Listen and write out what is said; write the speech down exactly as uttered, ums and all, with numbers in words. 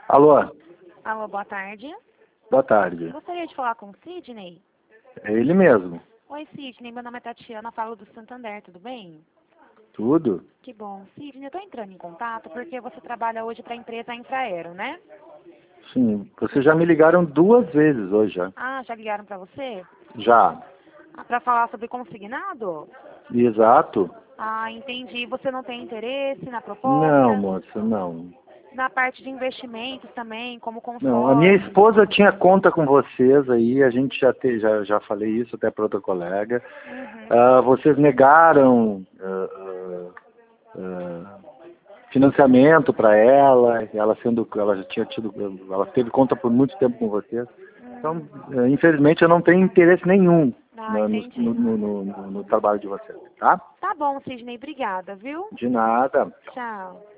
Alô, Alô, boa tarde. boa tarde. Gostaria de falar com o Sidney? É ele mesmo. Oi, Sidney. Meu nome é Tatiana, falo do Santander, tudo bem? Tudo? Que bom. Sidney, eu estou entrando em contato porque você trabalha hoje para a empresa Infraero, né? Sim. Vocês já me ligaram duas vezes hoje já. Ah, já ligaram para você? Já. Ah, para falar sobre consignado? Exato. Ah, entendi. Você não tem interesse na Não, proposta? moça, não. Na parte de investimentos também, como Não, a minha consórcio? esposa tinha conta com vocês aí, a gente já, te, já, já falei isso até para outra colega. Uhum. Ah, vocês negaram ah, ah, ah, financiamento para ela, ela sendo, ela já tinha tido, ela teve conta por muito tempo com vocês. Então, Hum. eh, infelizmente, eu não tenho interesse nenhum Ah, no, no, entendi. no, no, no- no trabalho de vocês, tá? Tá bom, Sidney. Obrigada, viu? De nada. Tchau.